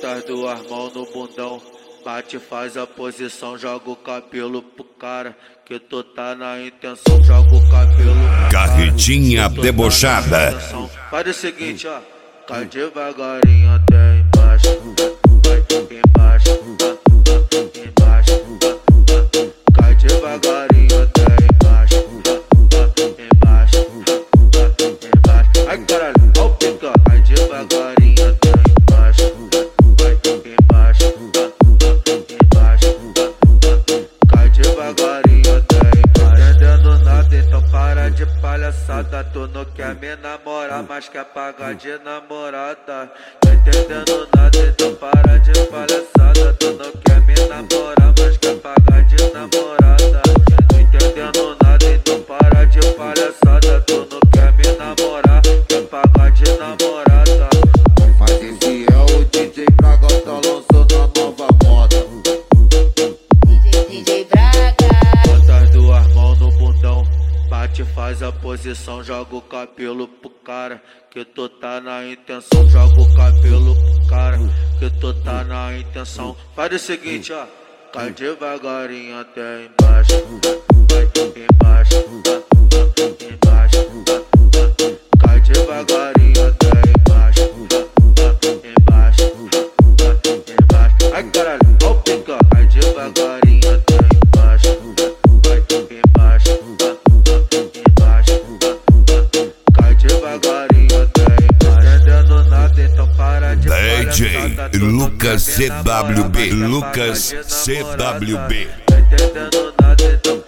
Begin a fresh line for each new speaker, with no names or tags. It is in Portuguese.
Bota as duas mãos no bundão, bate, faz a posição, joga o cabelo pro cara, que tu tá na intenção, joga o cabelo pro
Carretinha debochada.
Faz o seguinte, ó, cai devagarinho até embaixo, vai embaixo, embaixo, cai devagarinho até embaixo, embaixo, embaixo. Ai caralho, ó o pica, cai devagarinho até embaixo, vai embaixo, embaixo, cai devagarinho até embaixo. Entendendo nada, então para de palhaçada. Tu não quer me namorar, mas quer pagar de namorada. Tô entendendo nada, então para de palhaçada. Tu não quer me namorar, mas quer pagar de namorada. Tô entendendo nada, então para de palhaçada. Tu não quer me namorar, quer pagar de namorada.
Mas esse é o DJ Braga, tá lançando a nova moda.
DJ Braga.
Bota as duas mãos no bundão, bate, faz a posição, joga o cabelo pro cara, que tu tá na intenção, joga o cabelo pro cara, que tu tá na intenção. Faz o seguinte, ó, cai devagarinho até embaixo, vai embaixo, embaixo, cai devagarinho até embaixo, embaixo, embaixo. Ai caralho, ó o pica, cai devagarinho até embaixo, vai embaixo, embaixo, cai devagarinho até embaixo. Entendendo nada, então para de
DJ
palhaçada.
Lucas CWB. Lucas CWB.
Entendendo nada, então